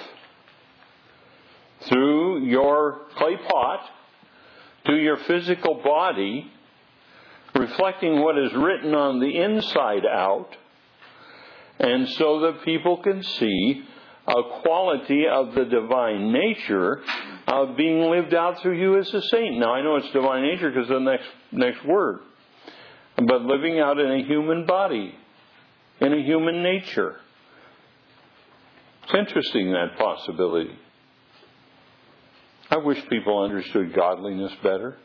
through your clay pot to your physical body, reflecting what is written on the inside out, and so that people can see a quality of the divine nature uh, being lived out through you as a saint. Now, I know it's divine nature because of the next, next word. But living out in a human body, in a human nature. It's interesting, that possibility. I wish people understood godliness better.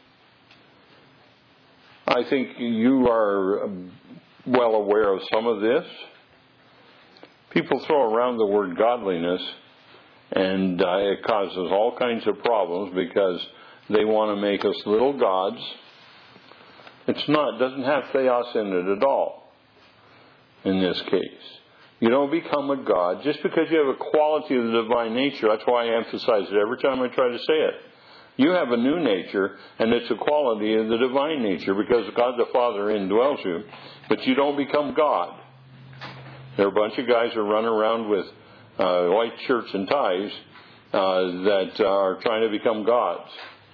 I think you are well aware of some of this. People throw around the word godliness, and uh, it causes all kinds of problems because they want to make us little gods. It's not, it doesn't have theos in it at all in this case. You don't become a god just because you have a quality of the divine nature. That's why I emphasize it every time I try to say it. You have a new nature, and it's a quality of the divine nature because God the Father indwells you, but you don't become God. There are a bunch of guys who run around with uh, white shirts and ties uh, that are trying to become gods.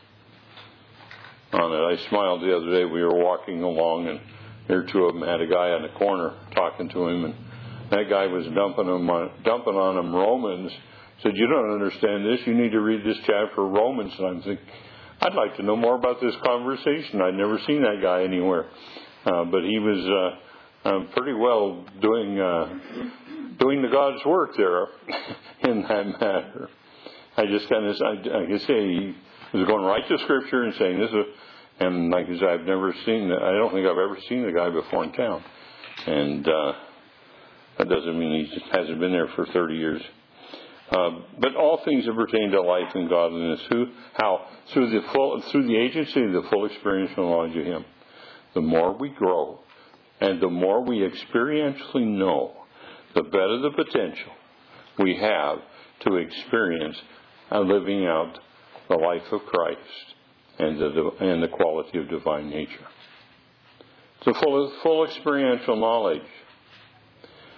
On it, I smiled the other day. We were walking along, and there two of them had a guy on the corner talking to him, and that guy was dumping him on, dumping on him Romans. Said, "You don't understand this. You need to read this chapter of Romans." And I'm thinking, I'd like to know more about this conversation. I'd never seen that guy anywhere, uh, but he was. Uh, Uh, pretty well doing uh, doing the God's work there in that matter. I just kind of, I, I could say he was going right to Scripture and saying this is, and like I said, I've never seen, I don't think I've ever seen the guy before in town, and uh, that doesn't mean he just hasn't been there for thirty years. Uh, but all things that pertain to life and godliness, who, how through the full, through the agency of the full experiential knowledge of Him, the more we grow. And the more we experientially know, the better the potential we have to experience uh, living out the life of Christ and the, and the quality of divine nature. It's a full, full experiential knowledge.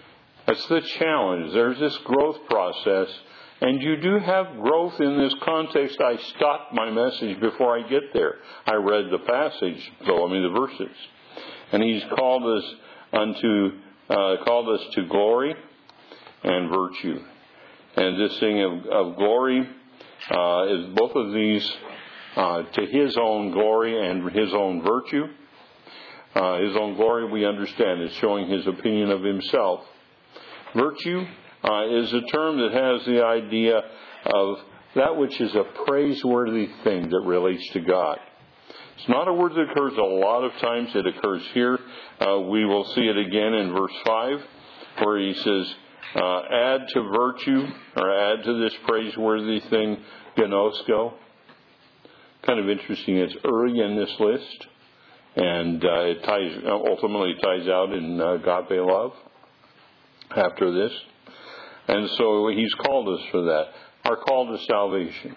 That's the challenge. There's this growth process, and you do have growth in this context. I stopped my message before I get there. I read the passage, so I mean the verses. And He's called us unto, uh, called us to glory and virtue. And this thing of, of glory uh, is both of these uh, to His own glory and His own virtue. Uh, his own glory, we understand, is showing His opinion of Himself. Virtue uh, is a term that has the idea of that which is a praiseworthy thing that relates to God. It's not a word that occurs a lot of times. It occurs here. Uh, we will see it again in verse five, where he says, uh, add to virtue, or add to this praiseworthy thing, gnosko. Kind of interesting. It's early in this list, and uh, it ties ultimately ties out in uh, agape love after this. And so He's called us for that. Our call to salvation.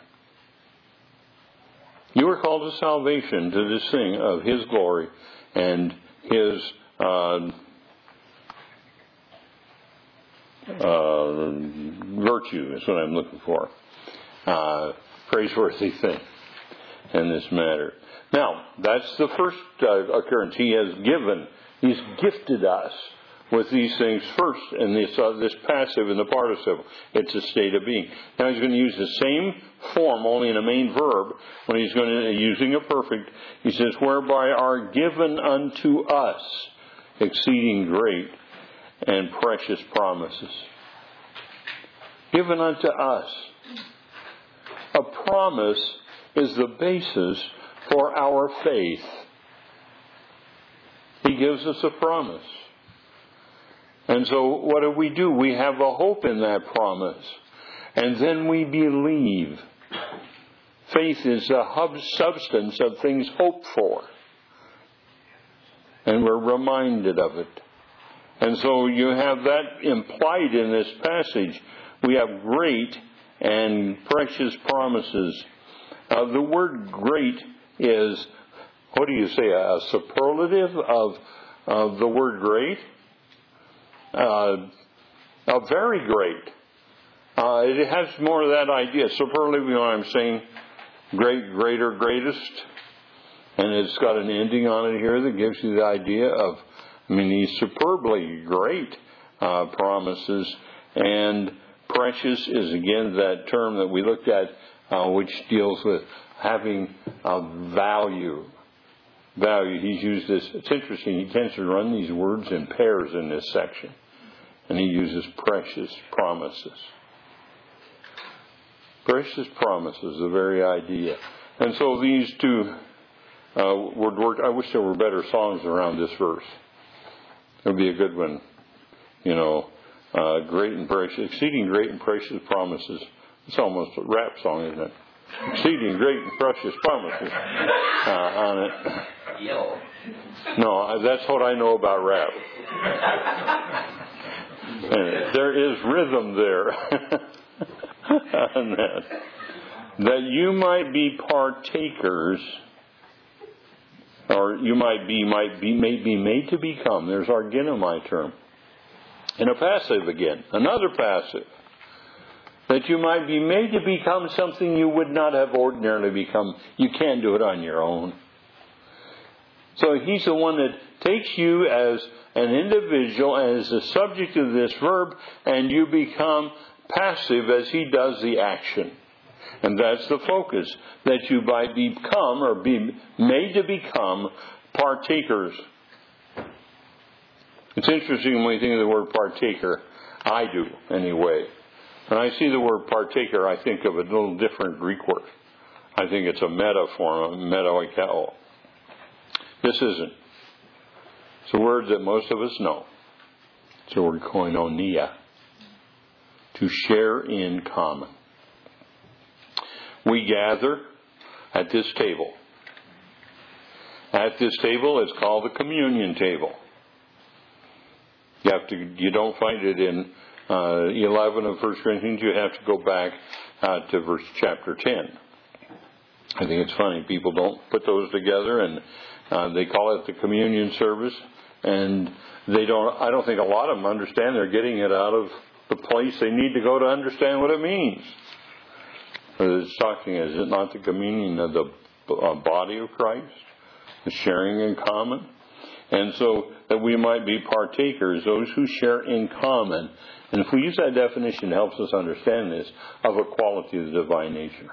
You are called to salvation, to this thing of His glory and His uh, uh, virtue is what I'm looking for. Uh, praiseworthy thing in this matter. Now, that's the first uh, occurrence. He has given, He's gifted us with these things first in this uh, this passive in the participle. It's a state of being. Now He's going to use the same form, only in a main verb, when He's going to using a perfect. He says, whereby are given unto us exceeding great and precious promises. Given unto us. A promise is the basis for our faith. He gives us a promise. And so what do we do? We have a hope in that promise. And then we believe. Faith is the hub substance of things hoped for. And we're reminded of it. And so you have that implied in this passage. We have great and precious promises. Uh, the word great is, what do you say, a superlative of, of the word great? Uh, uh, very great. Uh, it has more of that idea. Superlative, you know what I'm saying? Great, greater, greatest. And it's got an ending on it here that gives you the idea of, I mean, these superbly great uh, promises. And precious is, again, that term that we looked at, uh, which deals with having a value. Value. He's used this. It's interesting. He tends to run these words in pairs in this section. And he uses precious promises. Precious promises, the very idea. And so these two uh, would work. I wish there were better songs around this verse. It would be a good one. You know, uh, great and precious, exceeding great and precious promises. It's almost a rap song, isn't it? Exceeding great and precious promises uh, on it. Yo. No, that's what I know about rap. And there is rhythm there. On that. That you might be partakers, or you might be, might be, may be made to become. There's our genomai term. And a passive again, another passive. That you might be made to become something you would not have ordinarily become. You can't do it on your own. So He's the one that takes you as an individual and as the subject of this verb, and you become passive as He does the action. And that's the focus, that you might become or be made to become partakers. It's interesting when you think of the word partaker. I do, anyway. When I see the word partaker, I think of a little different Greek word. I think it's a meta form, a metaoikao. This isn't. It's a word that most of us know. It's the word koinonia. To share in common. We gather at this table. At this table, it's called the communion table. You have to. You don't find it in uh, eleven of First Corinthians. You have to go back uh, to verse chapter ten. I think it's funny people don't put those together, and uh, they call it the communion service. And they don't, I don't think a lot of them understand they're getting it out of the place they need to go to understand what it means. It's talking, is it not the communion of the body of Christ? The sharing in common? And so that we might be partakers, those who share in common. And if we use that definition, it helps us understand this, of a quality of the divine nature.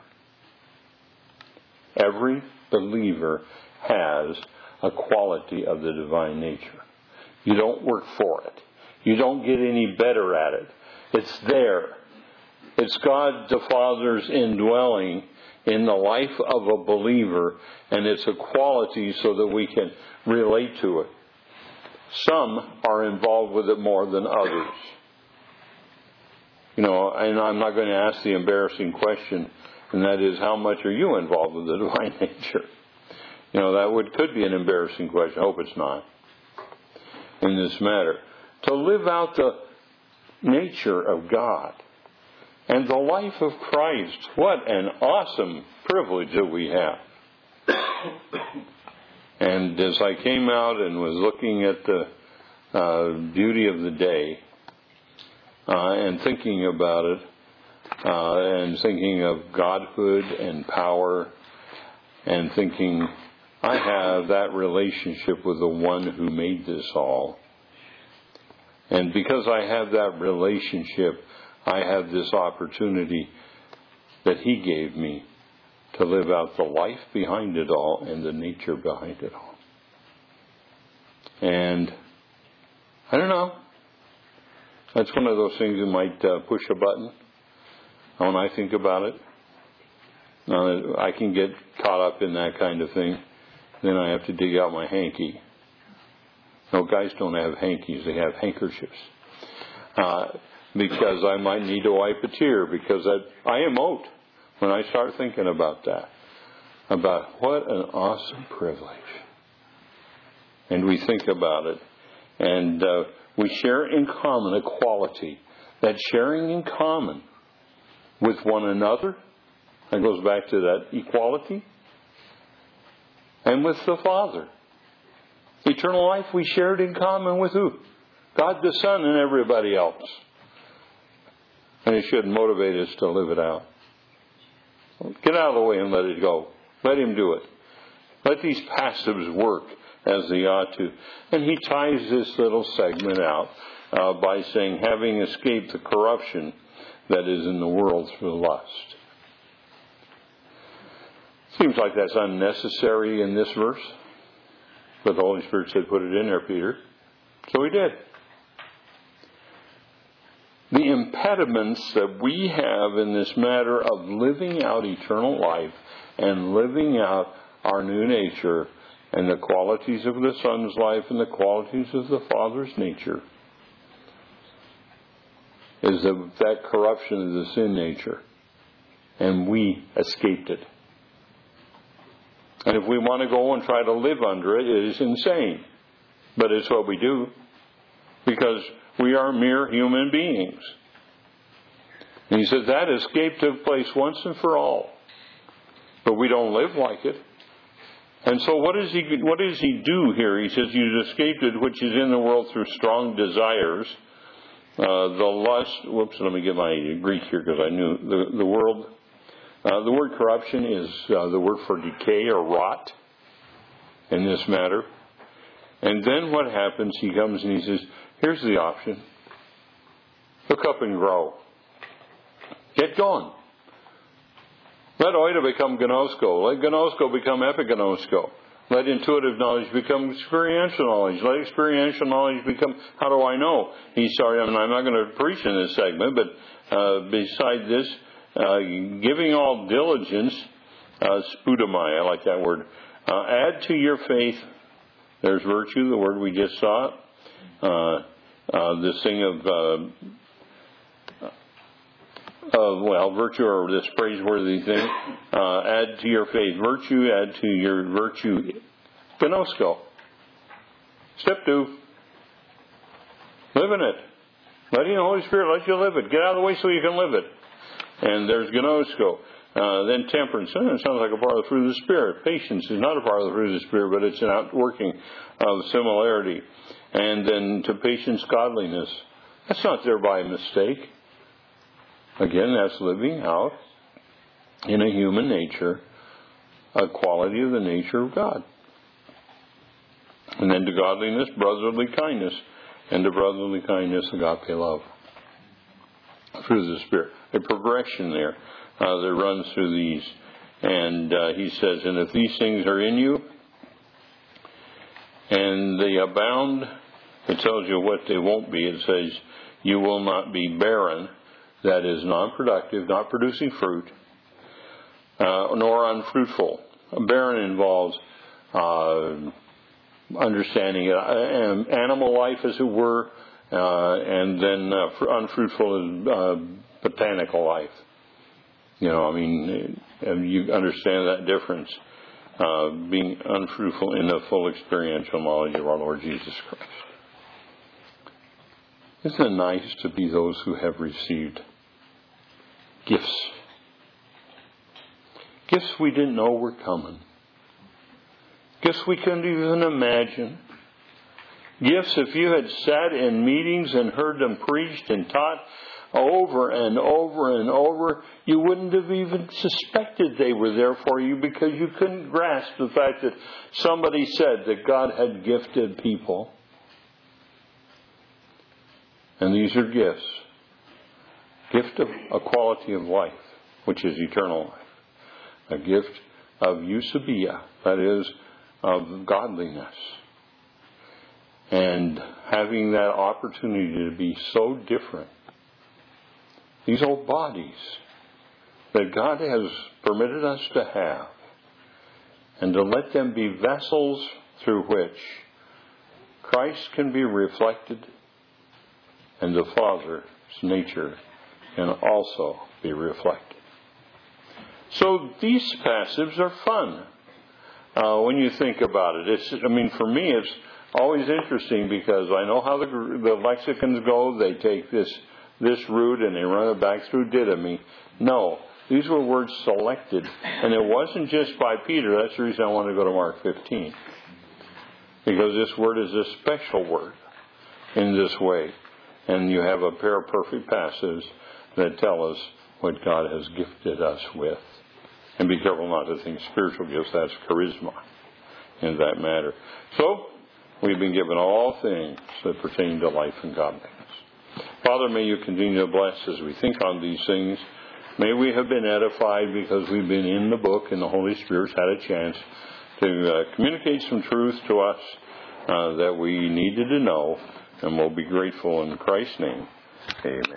Every believer has a quality of the divine nature. You don't work for it. You don't get any better at it. It's there. It's God the Father's indwelling in the life of a believer, and it's a quality so that we can relate to it. Some are involved with it more than others. You know, and I'm not going to ask the embarrassing question, and that is, how much are you involved with the divine nature? You know, that would could be an embarrassing question. I hope it's not in this matter. To live out the nature of God and the life of Christ. What an awesome privilege that we have. And as I came out and was looking at the uh, beauty of the day uh, and thinking about it uh, and thinking of Godhood and power and thinking, I have that relationship with the one who made this all. And because I have that relationship, I have this opportunity that He gave me to live out the life behind it all and the nature behind it all. And I don't know. That's one of those things that might uh, push a button when I think about it. Now, I can get caught up in that kind of thing. Then I have to dig out my hanky. No, guys don't have hankies. They have handkerchiefs. Uh, because I might need to wipe a tear, because I, I emote when I start thinking about that. About what an awesome privilege. And we think about it. And uh, we share in common a quality. That sharing in common with one another, that goes back to that equality, and with the Father. Eternal life we shared in common with who? God the Son and everybody else. And it should motivate us to live it out. Get out of the way and let it go. Let Him do it. Let these passives work as they ought to. And he ties this little segment out uh, by saying, having escaped the corruption that is in the world through lust. Seems like that's unnecessary in this verse. But the Holy Spirit said, put it in there, Peter. So he did. The impediments that we have in this matter of living out eternal life and living out our new nature and the qualities of the Son's life and the qualities of the Father's nature is the, that corruption of the sin nature. And we escaped it. And if we want to go and try to live under it, it is insane. But it's what we do. Because we are mere human beings. And he said that escape took place once and for all. But we don't live like it. And so what does he, what does he do here? He says, you've escaped it which is in the world through strong desires. Uh, the lust, whoops, let me get my Greek here because I knew the, the world. Uh, the word corruption is uh, the word for decay or rot in this matter. And then what happens, he comes and he says, here's the option. Look up and grow. Get going. Let oida become gnosko. Let gnosko become epignosko. Let intuitive knowledge become experiential knowledge. Let experiential knowledge become, how do I know? He's sorry, I mean, I'm not going to preach in this segment, but uh, beside this, uh, giving all diligence, uh, spudomai, I like that word. Uh, add to your faith, there's virtue, the word we just saw. Uh, uh, this thing of, uh, uh, well, virtue or this praiseworthy thing. Uh, add to your faith virtue, add to your virtue gnosko. Step two. Live in it. Letting the Holy Spirit let you live it. Get out of the way so you can live it. And there's gnosko. Uh, then temperance. Oh, it sounds like a part of the fruit of the Spirit. Patience is not a part of the fruit of the Spirit, but it's an outworking of similarity. And then to patience, godliness. That's not there by mistake. Again, that's living out in a human nature a quality of the nature of God. And then to godliness, brotherly kindness. And to brotherly kindness, agape love. Through the Spirit. A progression there uh, that runs through these. And uh, he says, and if these things are in you, and they abound, it tells you what they won't be. It says, you will not be barren, that is non-productive, not producing fruit, uh, nor unfruitful. Barren involves uh, understanding uh, animal life, as it were, uh, and then uh, unfruitful is uh, botanical life. You know, I mean, you understand that difference. Uh, being unfruitful in the full experiential knowledge of our Lord Jesus Christ. Isn't it nice to be those who have received gifts? Gifts we didn't know were coming. Gifts we couldn't even imagine. Gifts, if you had sat in meetings and heard them preached and taught over and over and over, you wouldn't have even suspected they were there for you because you couldn't grasp the fact that somebody said that God had gifted people. And these are gifts. Gift of a quality of life, which is eternal life. A gift of eusebia, that is, of godliness. And having that opportunity to be so different. These old bodies that God has permitted us to have, and to let them be vessels through which Christ can be reflected and the Father's nature can also be reflected. So these passages are fun uh, when you think about it. It's, I mean, for me, it's always interesting because I know how the, the lexicons go. They take this this root and they run it back through didymy. No, these were words selected. And it wasn't just by Peter. That's the reason I want to go to Mark fifteen. Because this word is a special word in this way. And you have a pair of perfect passages that tell us what God has gifted us with. And be careful not to think spiritual gifts. That's charisma in that matter. So, we've been given all things that pertain to life and godliness. Father, may you continue to bless as we think on these things. May we have been edified because we've been in the book and the Holy Spirit's had a chance to uh, communicate some truth to us uh, that we needed to know. And we'll be grateful in Christ's name. Amen.